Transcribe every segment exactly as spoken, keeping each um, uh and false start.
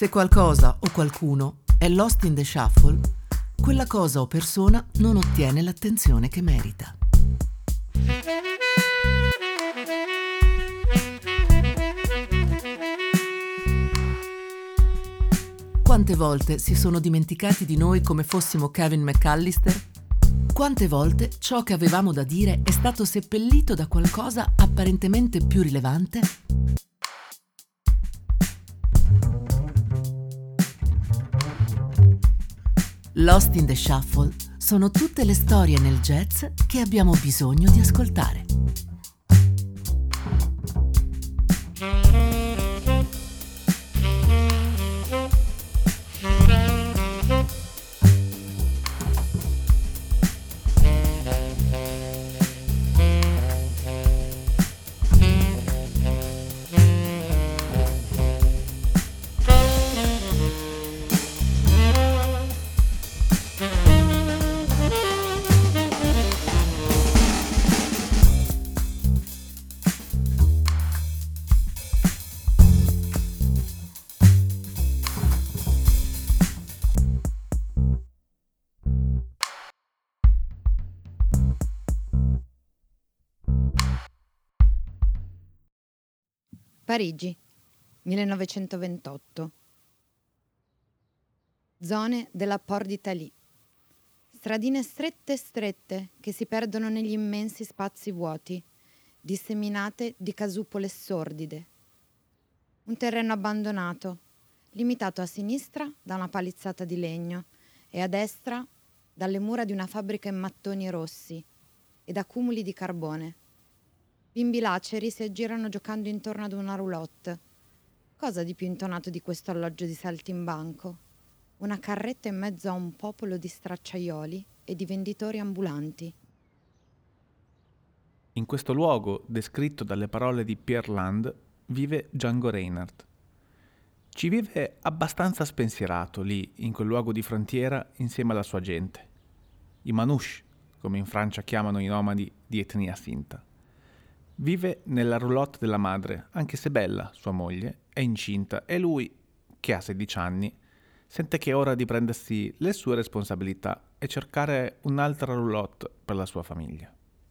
Se qualcosa o qualcuno è lost in the shuffle, quella cosa o persona non ottiene l'attenzione che merita. Quante volte si sono dimenticati di noi come fossimo Kevin McAllister? Quante volte ciò che avevamo da dire è stato seppellito da qualcosa apparentemente più rilevante? Lost in the Shuffle sono tutte le storie nel jazz che abbiamo bisogno di ascoltare. Parigi, millenovecentoventotto. Zone della Port d'Italie. Stradine strette strette che si perdono negli immensi spazi vuoti, disseminate di casupole sordide. Un terreno abbandonato, limitato a sinistra da una palizzata di legno e a destra dalle mura di una fabbrica in mattoni rossi e da cumuli di carbone. Bimbi laceri si aggirano giocando intorno ad una roulotte. Cosa di più intonato di questo alloggio di saltimbanco? Una carretta in mezzo a un popolo di stracciaioli e di venditori ambulanti. In questo luogo, descritto dalle parole di Pierre Land, vive Django Reinhardt. Ci vive abbastanza spensierato lì, in quel luogo di frontiera, insieme alla sua gente. I manouche, come in Francia chiamano i nomadi di etnia sinta. Vive nella roulotte della madre, anche se Bella, sua moglie, è incinta e lui, che ha sedici anni, sente che è ora di prendersi le sue responsabilità e cercare un'altra roulotte per la sua famiglia.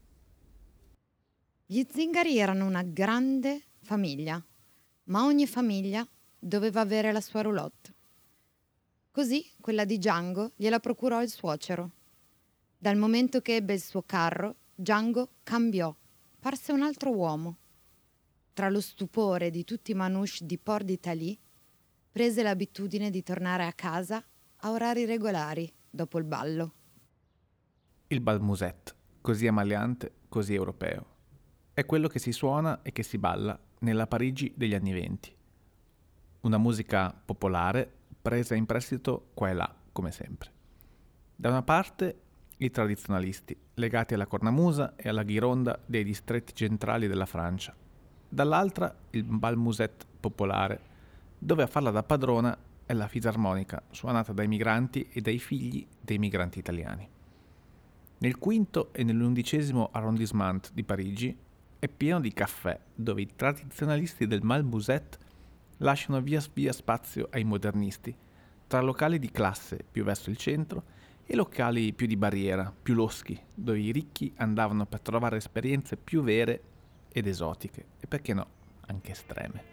Gli zingari erano una grande famiglia, ma ogni famiglia doveva avere la sua roulotte. Così quella di Django gliela procurò il suocero. Dal momento che ebbe il suo carro, Django cambiò. Parse un altro uomo. Tra lo stupore di tutti i manouche di Port d'Italie, prese l'abitudine di tornare a casa a orari regolari dopo il ballo. Il bal musette, così amaliante, così europeo. È quello che si suona e che si balla nella Parigi degli anni venti. Una musica popolare presa in prestito qua e là, come sempre. Da una parte i tradizionalisti, legati alla cornamusa e alla ghironda dei distretti centrali della Francia. Dall'altra il bal musette popolare, dove a farla da padrona è la fisarmonica, suonata dai migranti e dai figli dei migranti italiani. Nel quinto e nell'undicesimo arrondissement di Parigi è pieno di caffè, dove i tradizionalisti del bal musette lasciano via via spazio ai modernisti, tra locali di classe più verso il centro e locali più di barriera, più loschi, dove i ricchi andavano per trovare esperienze più vere ed esotiche, e perché no, anche estreme.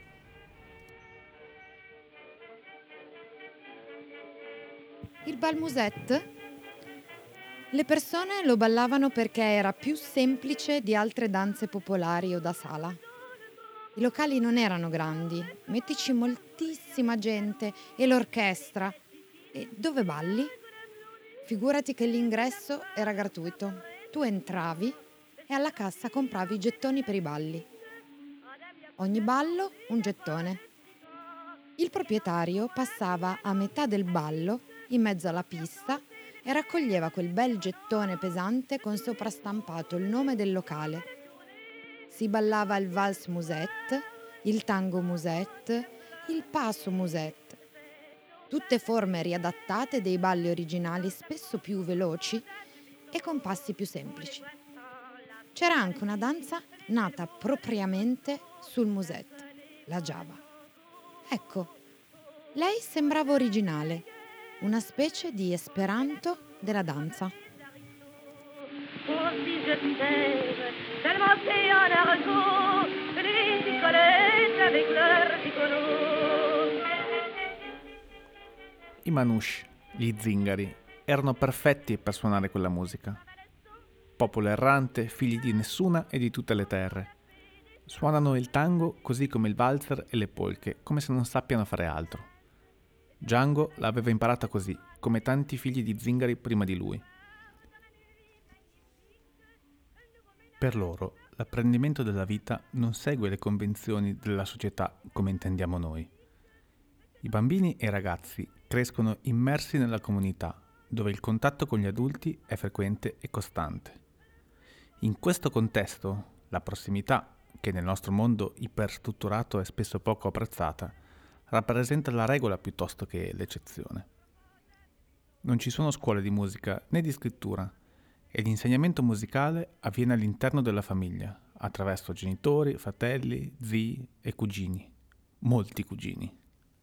Il bal musette, le persone lo ballavano perché era più semplice di altre danze popolari o da sala. I locali non erano grandi, mettici moltissima gente e l'orchestra. E dove balli? Figurati che l'ingresso era gratuito. Tu entravi e alla cassa compravi i gettoni per i balli. Ogni ballo un gettone. Il proprietario passava a metà del ballo in mezzo alla pista e raccoglieva quel bel gettone pesante con soprastampato il nome del locale. Si ballava il valse musette, il tango musette, il passo musette. Tutte forme riadattate dei balli originali, spesso più veloci e con passi più semplici. C'era anche una danza nata propriamente sul musette, la Java. Ecco, Lei sembrava originale, una specie di esperanto della danza. I Manouche, gli zingari, erano perfetti per suonare quella musica. Popolo errante, figli di nessuna e di tutte le terre. Suonano il tango così come il valzer e le polche, come se non sappiano fare altro. Django l'aveva imparata così, come tanti figli di zingari prima di lui. Per loro, l'apprendimento della vita non segue le convenzioni della società come intendiamo noi. I bambini e i ragazzi crescono immersi nella comunità, dove il contatto con gli adulti è frequente e costante. In questo contesto, la prossimità, che nel nostro mondo iperstrutturato è spesso poco apprezzata, rappresenta la regola piuttosto che l'eccezione. Non ci sono scuole di musica né di scrittura e l'insegnamento musicale avviene all'interno della famiglia, attraverso genitori, fratelli, zii e cugini. Molti cugini.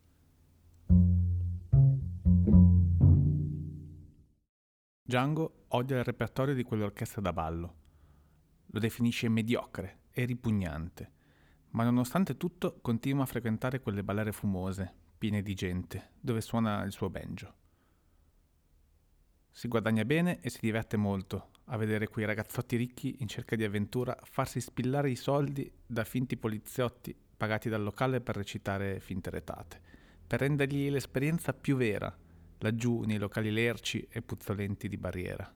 Django odia il repertorio di quell'orchestra da ballo. Lo definisce mediocre e ripugnante, ma nonostante tutto continua a frequentare quelle balere fumose, piene di gente, dove suona il suo banjo. Si guadagna bene e si diverte molto a vedere quei ragazzotti ricchi in cerca di avventura farsi spillare i soldi da finti poliziotti pagati dal locale per recitare finte retate, per rendergli l'esperienza più vera, laggiù nei locali lerci e puzzolenti di Barriera.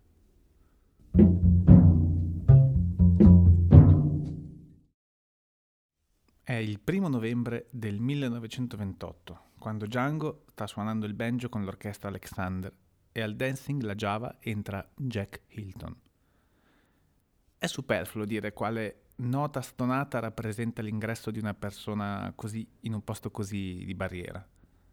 È il primo novembre del millenovecentoventotto, quando Django sta suonando il banjo con l'orchestra Alexander e al Dancing la Java entra Jack Hilton. È superfluo dire quale nota stonata rappresenta l'ingresso di una persona così in un posto così di Barriera.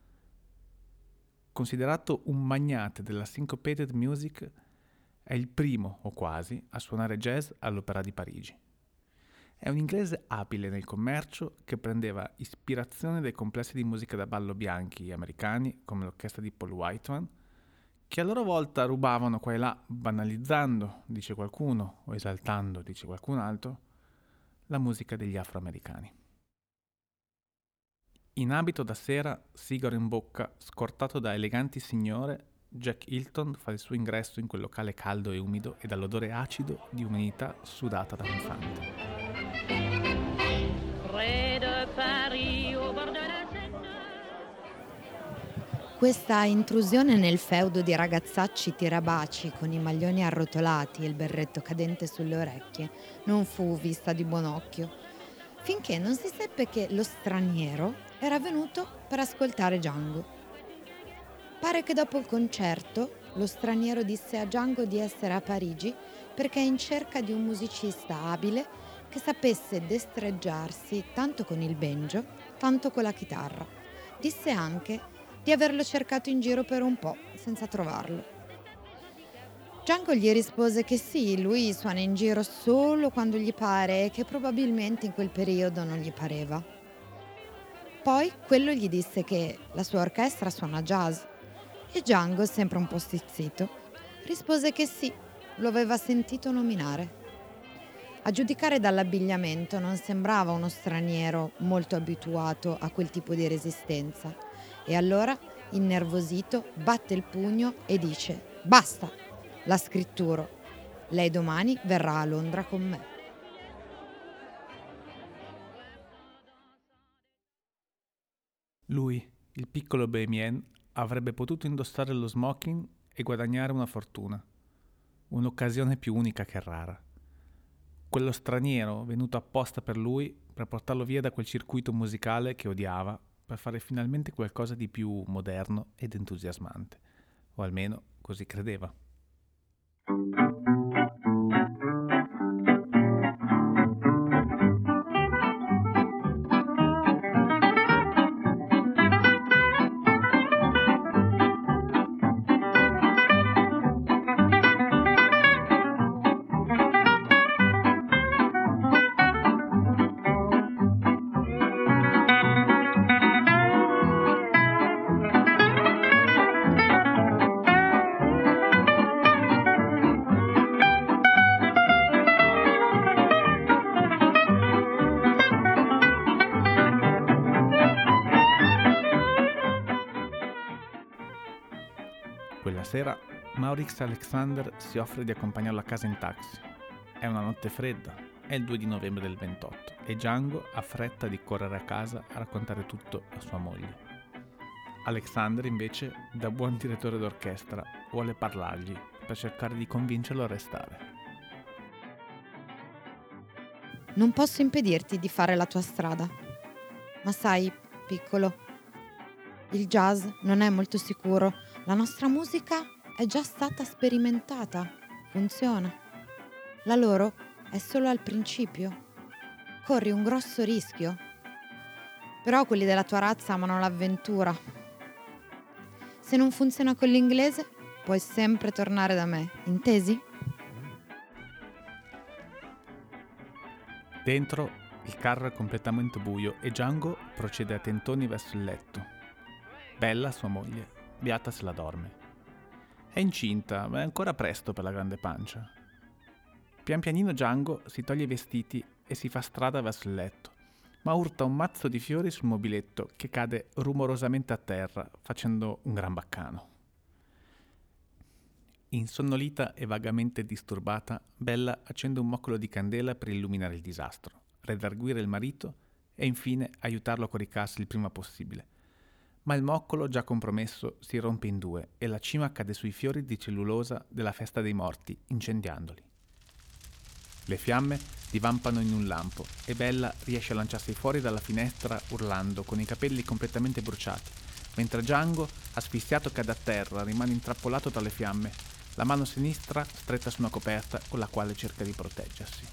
Considerato un magnate della syncopated music, è il primo, o quasi, a suonare jazz all'Opéra di Parigi. È un inglese abile nel commercio che prendeva ispirazione dai complessi di musica da ballo bianchi americani, come l'orchestra di Paul Whiteman, che a loro volta rubavano qua e là, banalizzando, dice qualcuno, o esaltando, dice qualcun altro, la musica degli afroamericani. In abito da sera, sigaro in bocca, scortato da eleganti signore, Jack Hilton fa il suo ingresso in quel locale caldo e umido e dall'odore acido di umanità sudata danzante. Questa intrusione nel feudo di ragazzacci tirabaci con i maglioni arrotolati e il berretto cadente sulle orecchie non fu vista di buon occhio, finché non si seppe che lo straniero era venuto per ascoltare Django. Pare che dopo il concerto lo straniero disse a Django di essere a Parigi perché è in cerca di un musicista abile che sapesse destreggiarsi tanto con il banjo, tanto con la chitarra. Disse anche di averlo cercato in giro per un po', senza trovarlo. Django gli rispose che sì, lui suona in giro solo quando gli pare e che probabilmente in quel periodo non gli pareva. Poi quello gli disse che la sua orchestra suona jazz e Django, sempre un po' stizzito, rispose che sì, lo aveva sentito nominare. A giudicare dall'abbigliamento non sembrava uno straniero molto abituato a quel tipo di resistenza e allora, innervosito, batte il pugno e dice: «Basta, la scritturo. Lei domani verrà a Londra con me». Lui, il piccolo Bohemien, avrebbe potuto indossare lo smoking e guadagnare una fortuna. Un'occasione più unica che rara. Quello straniero venuto apposta per lui, per portarlo via da quel circuito musicale che odiava, per fare finalmente qualcosa di più moderno ed entusiasmante. O almeno così credeva. Quella sera Maurix Alexander si offre di accompagnarlo a casa in taxi. È una notte fredda, è il due di novembre del ventotto e Django ha fretta di correre a casa a raccontare tutto a sua moglie. Alexander invece, da buon direttore d'orchestra, vuole parlargli per cercare di convincerlo a restare. Non posso impedirti di fare la tua strada, ma sai, piccolo, il jazz non è molto sicuro. La nostra musica è già stata sperimentata, funziona. La loro è solo al principio. Corri un grosso rischio. Però quelli della tua razza amano l'avventura. Se non funziona con l'inglese, puoi sempre tornare da me, intesi? Dentro il carro è completamente buio e Django procede a tentoni verso il letto. Bella, sua moglie, beata se la dorme. È incinta, ma è ancora presto per la grande pancia. Pian pianino Django si toglie i vestiti e si fa strada verso il letto, ma urta un mazzo di fiori sul mobiletto che cade rumorosamente a terra, facendo un gran baccano. Insonnolita e vagamente disturbata, Bella accende un moccolo di candela per illuminare il disastro, redarguire il marito e infine aiutarlo a coricarsi il prima possibile. Ma il moccolo, già compromesso, si rompe in due e la cima cade sui fiori di cellulosa della festa dei morti, incendiandoli. Le fiamme divampano in un lampo e Bella riesce a lanciarsi fuori dalla finestra urlando, con i capelli completamente bruciati, mentre Django, asfissiato, cade a terra, rimane intrappolato tra le fiamme, la mano sinistra stretta su una coperta con la quale cerca di proteggersi.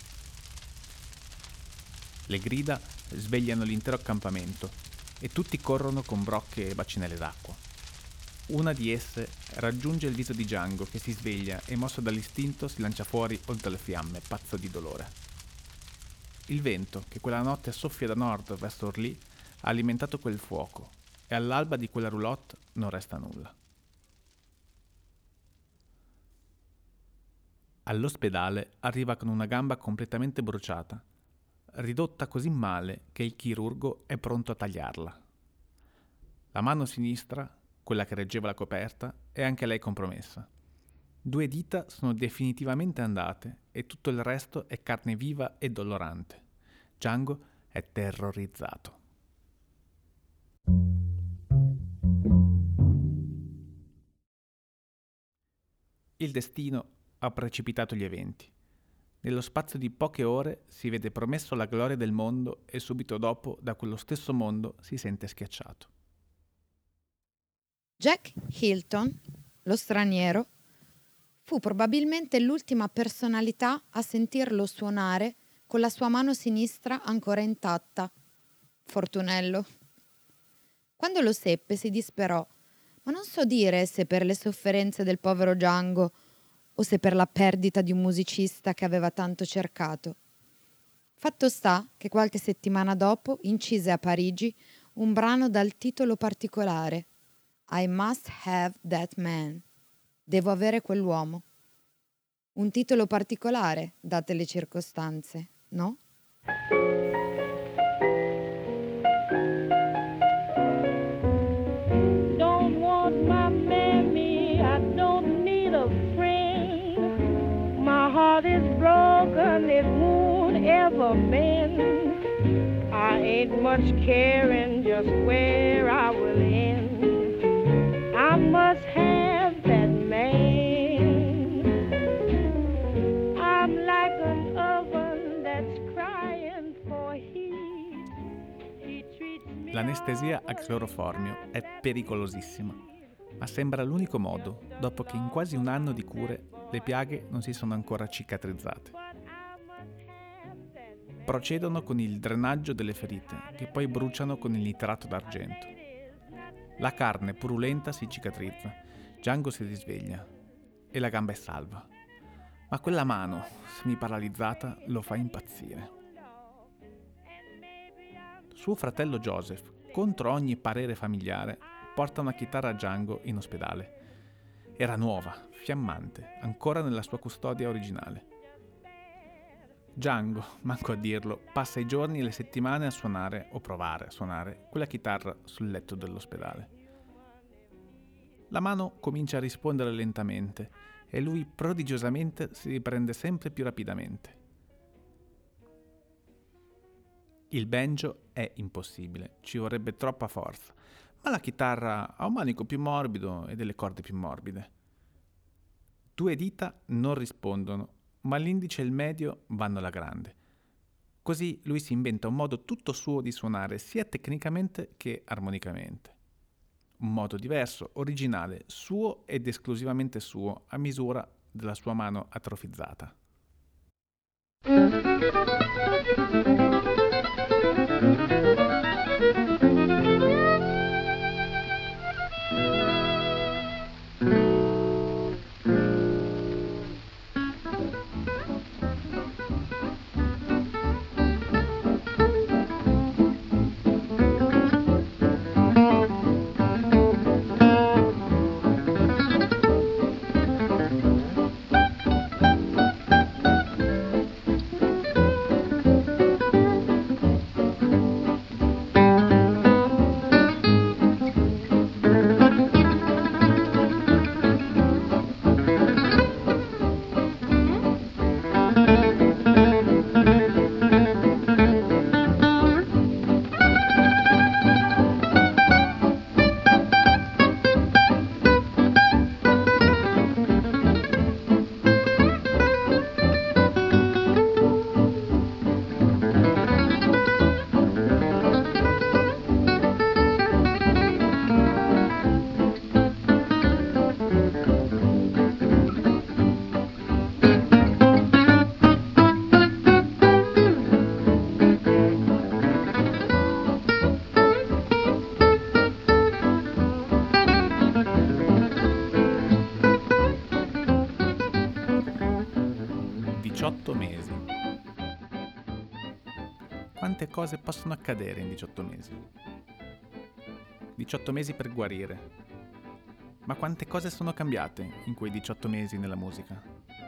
Le grida svegliano l'intero accampamento e tutti corrono con brocche e bacinelle d'acqua. Una di esse raggiunge il viso di Django, che si sveglia e, mosso dall'istinto, si lancia fuori oltre le fiamme, pazzo di dolore. Il vento, che quella notte soffia da nord verso Orly, ha alimentato quel fuoco e all'alba di quella roulotte non resta nulla. All'ospedale arriva con una gamba completamente bruciata, ridotta così male che il chirurgo è pronto a tagliarla. La mano sinistra, quella che reggeva la coperta, è anche lei compromessa. Due dita sono definitivamente andate e tutto il resto è carne viva e dolorante. Django è terrorizzato. Il destino ha precipitato gli eventi. Nello spazio di poche ore si vede promesso la gloria del mondo e subito dopo da quello stesso mondo si sente schiacciato. Jack Hilton, lo straniero, fu probabilmente l'ultima personalità a sentirlo suonare con la sua mano sinistra ancora intatta. Fortunello. Quando lo seppe si disperò, ma non so dire se per le sofferenze del povero Django o se per la perdita di un musicista che aveva tanto cercato. Fatto sta che qualche settimana dopo incise a Parigi un brano dal titolo particolare: I Must Have That Man. Devo avere quell'uomo. Un titolo particolare, date le circostanze, no? Don't want my mammy, I don't need a friend. My heart is broken, it won't ever mend. I ain't much caring just where I will end. I must have that man. I'm like an oven that's crying for heat. He treats me. L'anestesia a cloroformio è pericolosissima, ma sembra l'unico modo, dopo che in quasi un anno di cure le piaghe non si sono ancora cicatrizzate. Procedono con il drenaggio delle ferite, che poi bruciano con il nitrato d'argento. La carne purulenta si cicatrizza, Django si risveglia e la gamba è salva. Ma quella mano, semiparalizzata, lo fa impazzire. Suo fratello Joseph, contro ogni parere familiare, porta una chitarra a Django in ospedale. Era nuova, fiammante, ancora nella sua custodia originale. Django, manco a dirlo, passa i giorni e le settimane a suonare o provare a suonare quella chitarra sul letto dell'ospedale. La mano comincia a rispondere lentamente e lui prodigiosamente si riprende sempre più rapidamente. Il banjo è impossibile, ci vorrebbe troppa forza, ma la chitarra ha un manico più morbido e delle corde più morbide. Due dita non rispondono, ma l'indice e il medio vanno alla grande. Così lui si inventa un modo tutto suo di suonare sia tecnicamente che armonicamente. Un modo diverso, originale, suo ed esclusivamente suo, a misura della sua mano atrofizzata. diciotto mesi. Quante cose possono accadere in diciotto mesi? diciotto mesi per guarire. Ma quante cose sono cambiate in quei diciotto mesi nella musica?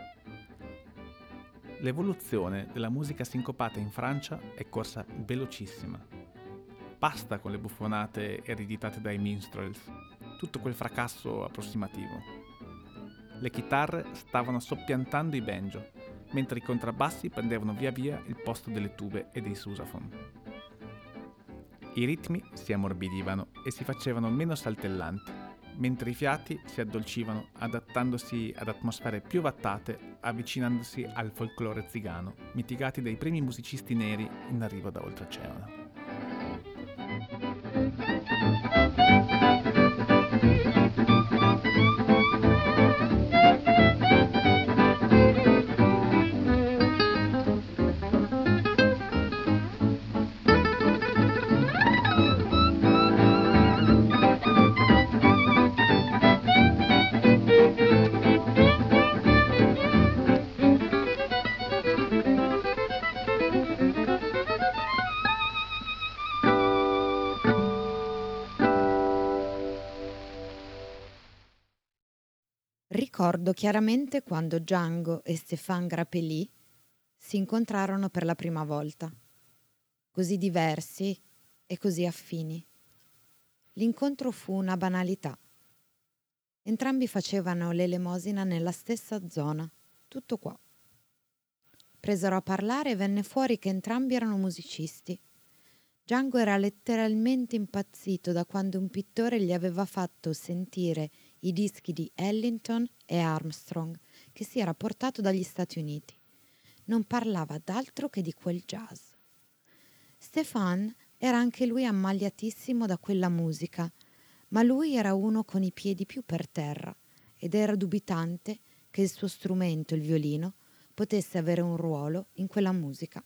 L'evoluzione della musica sincopata in Francia è corsa velocissima. Basta con le buffonate ereditate dai minstrels, tutto quel fracasso approssimativo. Le chitarre stavano soppiantando i banjo, mentre i contrabbassi prendevano via via il posto delle tube e dei sousaphone. I ritmi si ammorbidivano e si facevano meno saltellanti, mentre i fiati si addolcivano adattandosi ad atmosfere più vattate, avvicinandosi al folklore zigano, mitigati dai primi musicisti neri in arrivo da oltreoceano. Ricordo chiaramente quando Django e Stéphane Grappelli si incontrarono per la prima volta, così diversi e così affini. L'incontro fu una banalità. Entrambi facevano l'elemosina nella stessa zona, tutto qua. Presero a parlare e venne fuori che entrambi erano musicisti. Django era letteralmente impazzito da quando un pittore gli aveva fatto sentire i dischi di Ellington e Armstrong che si era portato dagli Stati Uniti. Non parlava d'altro che di quel jazz. Stéphane era anche lui ammagliatissimo da quella musica, ma lui era uno con i piedi più per terra ed era dubitante che il suo strumento, il violino, potesse avere un ruolo in quella musica.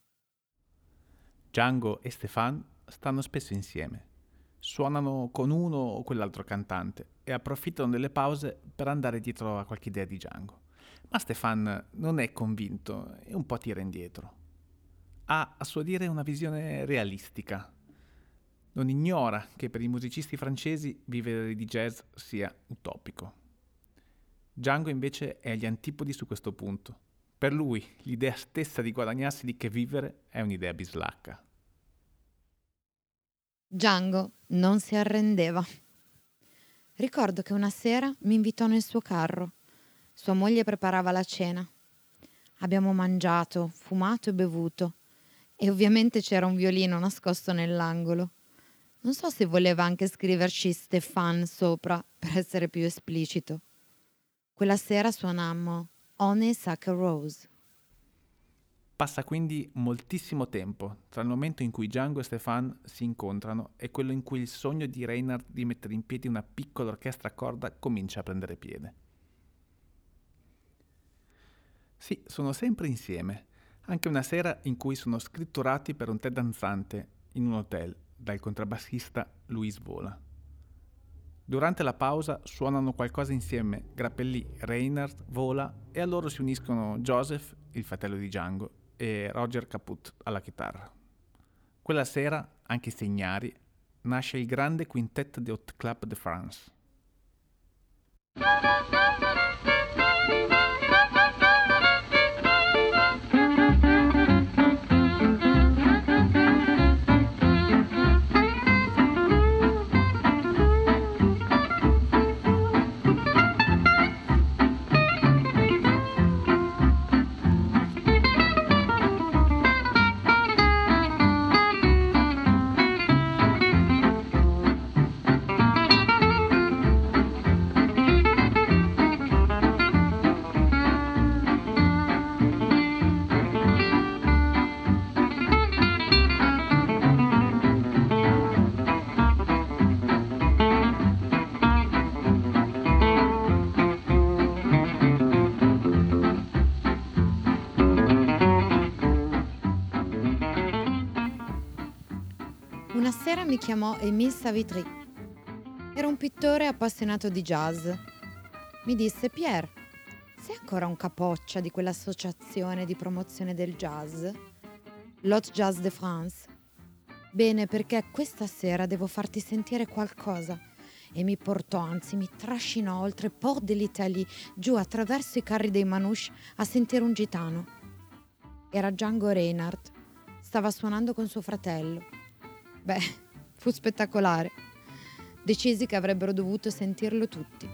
Django e Stéphane stanno spesso insieme. Suonano con uno o quell'altro cantante e approfittano delle pause per andare dietro a qualche idea di Django. Ma Stéphane non è convinto e un po' tira indietro. Ha a suo dire una visione realistica. Non ignora che per i musicisti francesi vivere di jazz sia utopico. Django invece è agli antipodi su questo punto. Per lui l'idea stessa di guadagnarsi di che vivere è un'idea bislacca. Django non si arrendeva. Ricordo che una sera mi invitò nel suo carro. Sua moglie preparava la cena. Abbiamo mangiato, fumato e bevuto. E ovviamente c'era un violino nascosto nell'angolo. Non so se voleva anche scriverci Stéphane sopra per essere più esplicito. Quella sera suonammo Honeysuckle Rose. Passa quindi moltissimo tempo tra il momento in cui Django e Stéphane si incontrano e quello in cui il sogno di Reinhardt di mettere in piedi una piccola orchestra a corda comincia a prendere piede. Sì, sono sempre insieme, anche una sera in cui sono scritturati per un tè danzante in un hotel dal contrabbassista Luis Vola. Durante la pausa suonano qualcosa insieme Grappelli, Reinhardt, Vola e a loro si uniscono Joseph, il fratello di Django, e Roger Caput alla chitarra. Quella sera, anche se ignari, nasce il grande Quintet de Haute Club de France. Una sera mi chiamò Émile Savitry. Era un pittore appassionato di jazz. Mi disse: Pierre, sei ancora un capoccia di quell'associazione di promozione del jazz? L'Haute Jazz de France? Bene, perché questa sera devo farti sentire qualcosa. E mi portò, anzi mi trascinò oltre Port de l'Italie, giù attraverso i carri dei manouche a sentire un gitano. Era Django Reinhardt. Stava suonando con suo fratello. Beh, fu spettacolare. Decisi che avrebbero dovuto sentirlo tutti.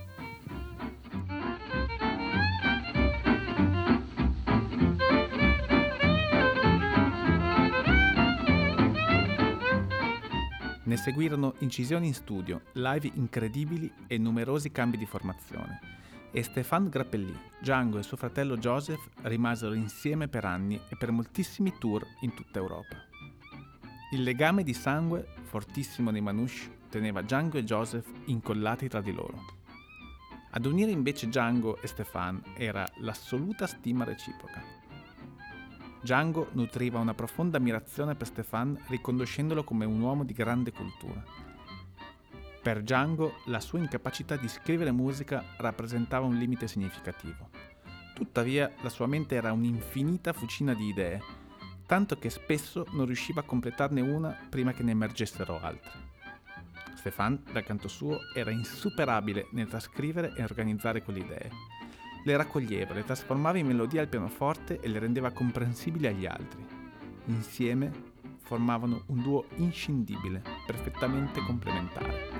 Ne seguirono incisioni in studio, live incredibili e numerosi cambi di formazione. E Stéphane Grappelli, Django e suo fratello Joseph rimasero insieme per anni e per moltissimi tour in tutta Europa. Il legame di sangue, fortissimo nei manouche, teneva Django e Joseph incollati tra di loro. Ad unire invece Django e Stéphane era l'assoluta stima reciproca. Django nutriva una profonda ammirazione per Stéphane, riconoscendolo come un uomo di grande cultura. Per Django la sua incapacità di scrivere musica rappresentava un limite significativo. Tuttavia la sua mente era un'infinita fucina di idee, tanto che spesso non riusciva a completarne una prima che ne emergessero altre. Stéphane, dal canto suo, era insuperabile nel trascrivere e organizzare quelle idee. Le raccoglieva, le trasformava in melodie al pianoforte e le rendeva comprensibili agli altri. Insieme formavano un duo inscindibile, perfettamente complementare.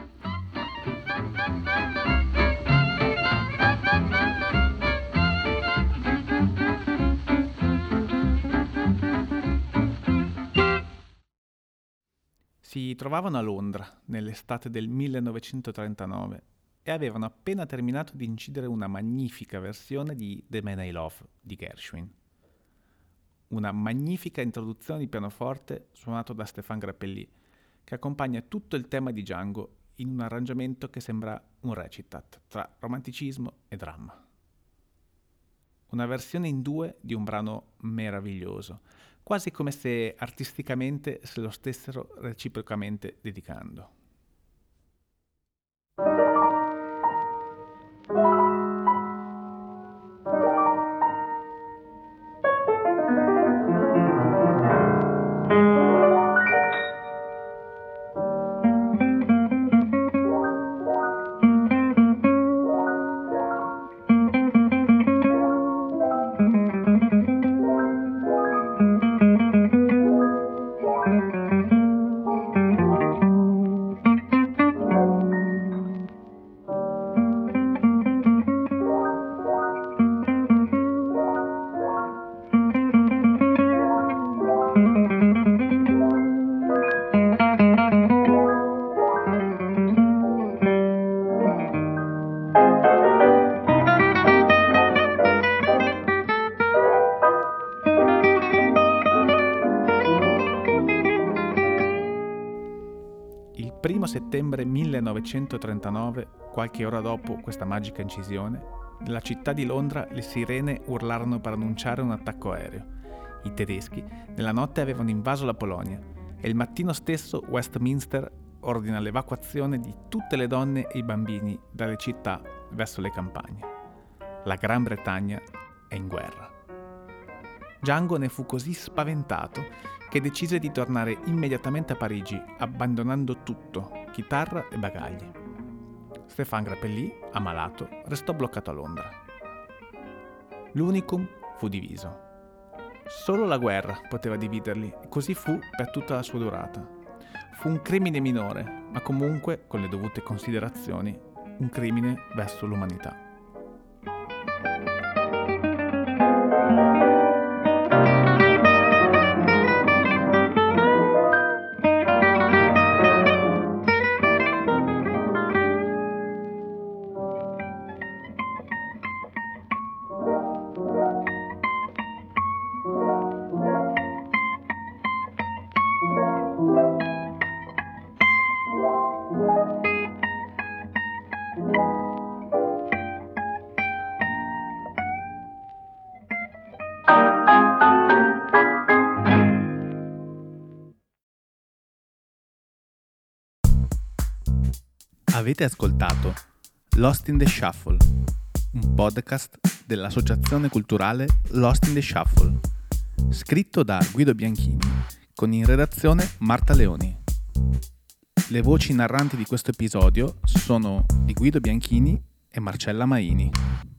Si trovavano a Londra nell'estate del millenovecentotrentanove e avevano appena terminato di incidere una magnifica versione di The Man I Love di Gershwin. Una magnifica introduzione di pianoforte suonato da Stéphane Grappelli che accompagna tutto il tema di Django in un arrangiamento che sembra un recitat tra romanticismo e dramma. Una versione in due di un brano meraviglioso, quasi come se artisticamente se lo stessero reciprocamente dedicando. primo settembre millenovecentotrentanove, qualche ora dopo questa magica incisione, nella città di Londra le sirene urlarono per annunciare un attacco aereo. I tedeschi nella notte avevano invaso la Polonia e il mattino stesso Westminster ordina l'evacuazione di tutte le donne e i bambini dalle città verso le campagne. La Gran Bretagna è in guerra. Django ne fu così spaventato che decise di tornare immediatamente a Parigi, abbandonando tutto, chitarra e bagagli. Stéphane Grappelli, ammalato, restò bloccato a Londra. L'Unicum fu diviso. Solo la guerra poteva dividerli e così fu per tutta la sua durata. Fu un crimine minore, ma comunque, con le dovute considerazioni, un crimine verso l'umanità. Avete ascoltato Lost in the Shuffle, un podcast dell'associazione culturale Lost in the Shuffle, scritto da Guido Bianchini, con in redazione Marta Leoni. Le voci narranti di questo episodio sono di Guido Bianchini e Marcella Maini.